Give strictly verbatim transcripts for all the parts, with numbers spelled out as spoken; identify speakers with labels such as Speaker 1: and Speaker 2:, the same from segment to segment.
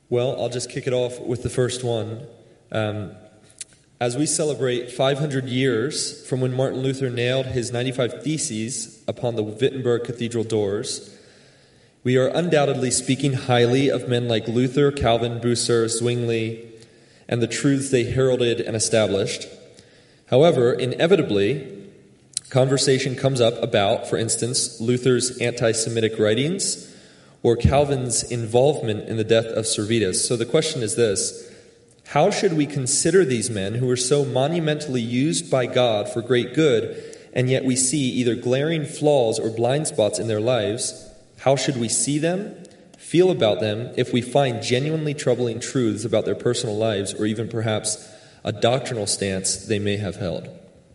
Speaker 1: Well, I'll just kick it off with the first one. Um, as we celebrate five hundred years from when Martin Luther nailed his ninety-five Theses upon the Wittenberg Cathedral doors, we are undoubtedly speaking highly of men like Luther, Calvin, Bucer, Zwingli, and the truths they heralded and established. However, inevitably, conversation comes up about, for instance, Luther's anti-Semitic writings or Calvin's involvement in the death of Servetus. So the question is this: how should we consider these men who were so monumentally used by God for great good, and yet we see either glaring flaws or blind spots in their lives? How should we see them, feel about them, if we find genuinely troubling truths about their personal lives, or even perhaps a doctrinal stance they may have held?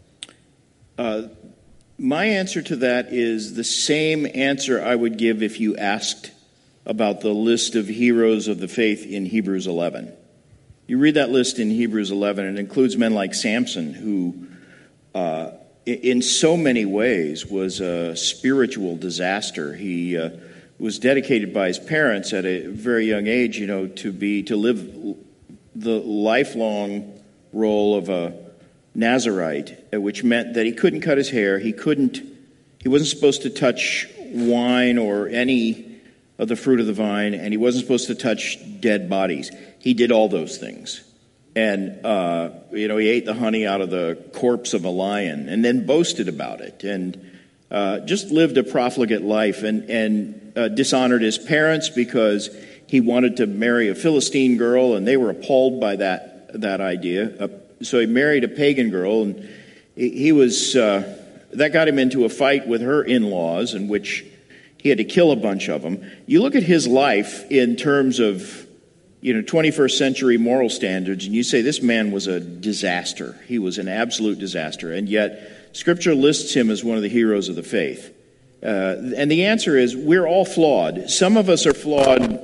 Speaker 2: Uh, my answer to that is the same answer I would give if you asked about the list of heroes of the faith in Hebrews eleven. You read that list in Hebrews eleven, and it includes men like Samson, who uh, in so many ways was a spiritual disaster. He uh, was dedicated by his parents at a very young age, you know, to be to live the lifelong role of a Nazirite, which meant that he couldn't cut his hair, he couldn't, he wasn't supposed to touch wine or any of the fruit of the vine, and he wasn't supposed to touch dead bodies. He did all those things. And, uh, you know, he ate the honey out of the corpse of a lion and then boasted about it and uh, just lived a profligate life and, and uh, dishonored his parents because he wanted to marry a Philistine girl, and they were appalled by that, that idea. Uh, so he married a pagan girl, and he, he was, uh, that got him into a fight with her in-laws, in which he had to kill a bunch of them. You look at his life in terms of, you know, twenty-first century moral standards, and you say this man was a disaster. He was an absolute disaster. And yet, Scripture lists him as one of the heroes of the faith. Uh, and the answer is, we're all flawed. Some of us are flawed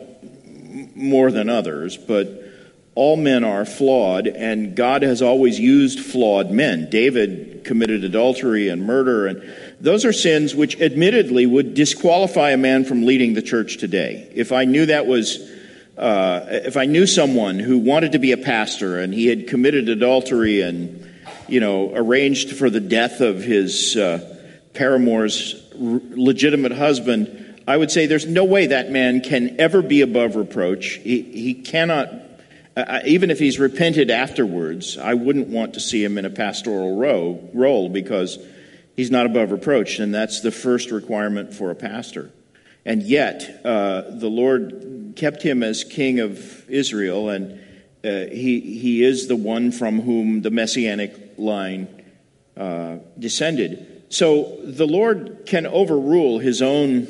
Speaker 2: more than others, but all men are flawed, and God has always used flawed men. David committed adultery and murder, and those are sins which admittedly would disqualify a man from leading the church today. If I knew that was, uh, if I knew someone who wanted to be a pastor and he had committed adultery and, you know, arranged for the death of his uh, paramour's r- legitimate husband, I would say there's no way that man can ever be above reproach. He, he cannot, uh, even if he's repented afterwards, I wouldn't want to see him in a pastoral row, role because he's not above reproach, and that's the first requirement for a pastor. And yet, uh, the Lord kept him as king of Israel, and uh, he he is the one from whom the messianic line uh, descended. So the Lord can overrule his own.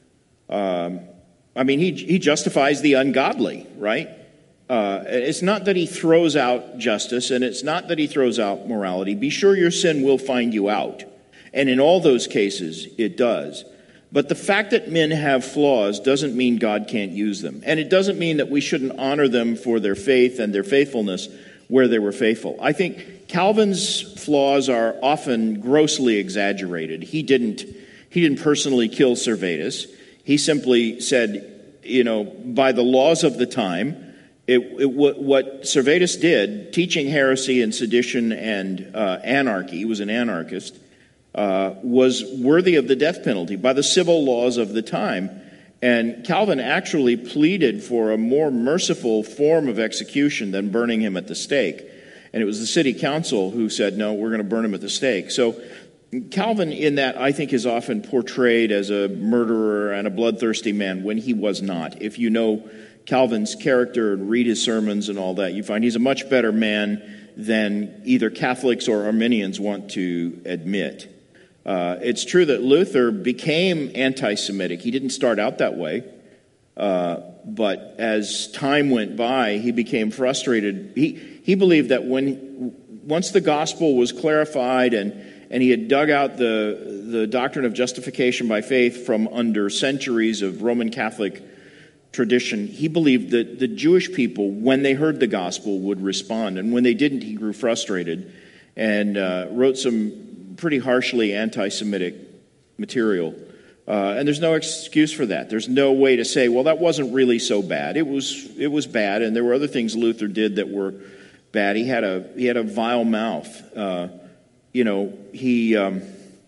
Speaker 2: Um, I mean, he he justifies the ungodly, right? Uh, it's not that he throws out justice, and it's not that he throws out morality. Be sure your sin will find you out. And in all those cases, it does. But the fact that men have flaws doesn't mean God can't use them. And it doesn't mean that we shouldn't honor them for their faith and their faithfulness where they were faithful. I think Calvin's flaws are often grossly exaggerated. He didn't, he didn't personally kill Servetus. He simply said, you know, by the laws of the time, it, it, what, what Servetus did, teaching heresy and sedition and uh, anarchy, he was an anarchist, Uh, was worthy of the death penalty by the civil laws of the time. And Calvin actually pleaded for a more merciful form of execution than burning him at the stake. And it was the city council who said, no, we're going to burn him at the stake. So Calvin, in that, I think, is often portrayed as a murderer and a bloodthirsty man when he was not. If you know Calvin's character and read his sermons and all that, you find he's a much better man than either Catholics or Arminians want to admit. Uh, it's true that Luther became anti-Semitic. He didn't start out that way, uh, but as time went by, he became frustrated. He he believed that when once the gospel was clarified and and he had dug out the the doctrine of justification by faith from under centuries of Roman Catholic tradition, he believed that the Jewish people, when they heard the gospel, would respond, and when they didn't, he grew frustrated and uh, wrote some pretty harshly anti-Semitic material. Uh, and there's no excuse for that. There's no way to say, well, that wasn't really so bad. It was it was bad, and there were other things Luther did that were bad. He had a he had a vile mouth. Uh, you know, he um,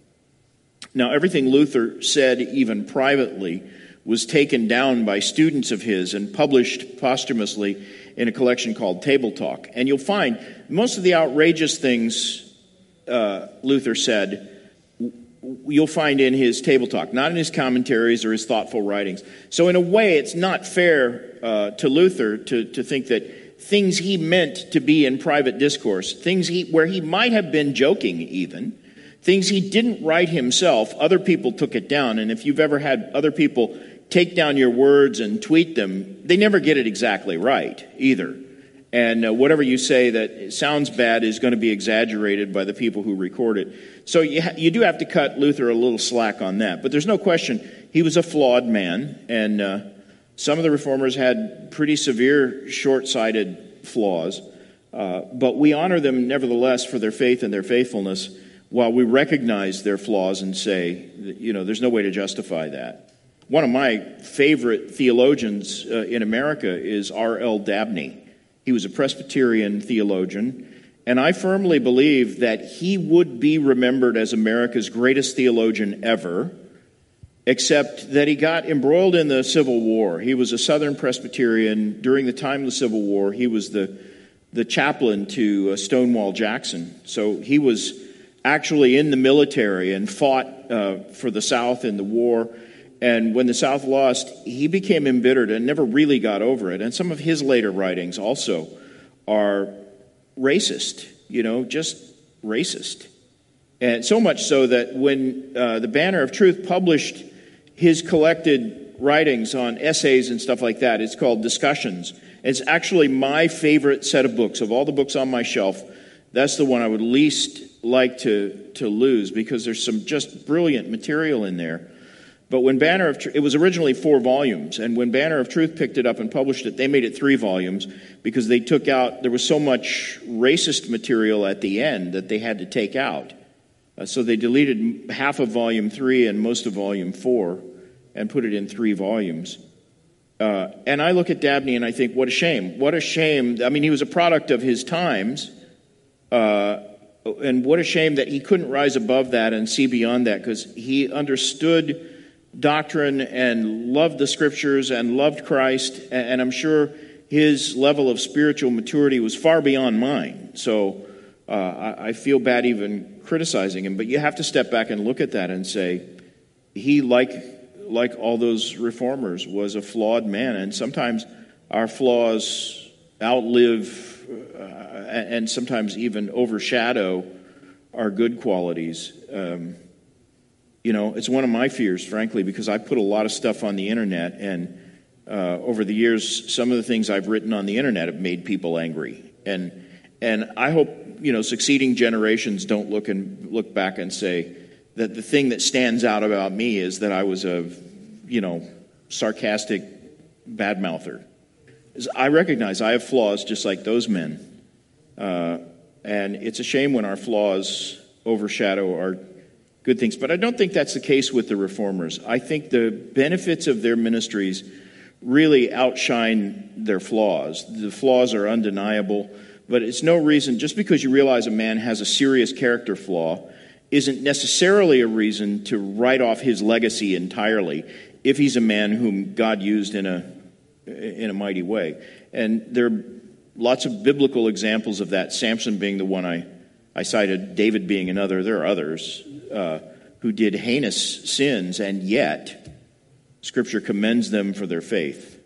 Speaker 2: now everything Luther said, even privately, was taken down by students of his and published posthumously in a collection called Table Talk. And you'll find most of the outrageous things uh, Luther said, you'll find in his Table Talk, not in his commentaries or his thoughtful writings. So in a way, it's not fair uh, to Luther to, to think that things he meant to be in private discourse, things he where he might have been joking even, things he didn't write himself, other people took it down. And if you've ever had other people take down your words and tweet them, they never get it exactly right either. And uh, whatever you say that sounds bad is going to be exaggerated by the people who record it. So you, ha- you do have to cut Luther a little slack on that. But there's no question he was a flawed man. And uh, some of the reformers had pretty severe short-sighted flaws. Uh, but we honor them nevertheless for their faith and their faithfulness, while we recognize their flaws and say, you know, there's no way to justify that. One of my favorite theologians uh, in America is R L Dabney. He was a Presbyterian theologian, and I firmly believe that he would be remembered as America's greatest theologian ever, except that he got embroiled in the Civil War. He was a Southern Presbyterian. During the time of the Civil War, he was the, the chaplain to uh, Stonewall Jackson. So he was actually in the military and fought uh, for the South in the war. And when the South lost, he became embittered and never really got over it. And some of his later writings also are racist, you know, just racist. And so much so that when uh, the Banner of Truth published his collected writings on essays and stuff like that, it's called Discussions. It's actually my favorite set of books. Of all the books on my shelf, that's the one I would least like to, to lose, because there's some just brilliant material in there. But when Banner of Truth, it was originally four volumes, and when Banner of Truth picked it up and published it, they made it three volumes because they took out, there was so much racist material at the end that they had to take out. Uh, so they deleted half of volume three and most of volume four and put it in three volumes. Uh, and I look at Dabney and I think, what a shame. What a shame. I mean, he was a product of his times, uh, and what a shame that he couldn't rise above that and see beyond that, because he understood doctrine and loved the scriptures and loved Christ, and I'm sure his level of spiritual maturity was far beyond mine. So uh, I, I feel bad even criticizing him, but you have to step back and look at that and say, he, like like all those reformers, was a flawed man, and sometimes our flaws outlive uh, and sometimes even overshadow our good qualities. Um, You know, it's one of my fears, frankly, because I put a lot of stuff on the internet, and uh, over the years, some of the things I've written on the internet have made people angry. And and I hope, you know, succeeding generations don't look and look back and say that the thing that stands out about me is that I was a, you know, sarcastic badmouther. I recognize I have flaws just like those men, uh, and it's a shame when our flaws overshadow our good things. But I don't think that's the case with the reformers. I think the benefits of their ministries really outshine their flaws. The flaws are undeniable, but it's no reason, just because you realize a man has a serious character flaw, isn't necessarily a reason to write off his legacy entirely if he's a man whom God used in a in a mighty way. And there are lots of biblical examples of that, Samson being the one I, I cited, David being another. There are others Uh, who did heinous sins, and yet Scripture commends them for their faith.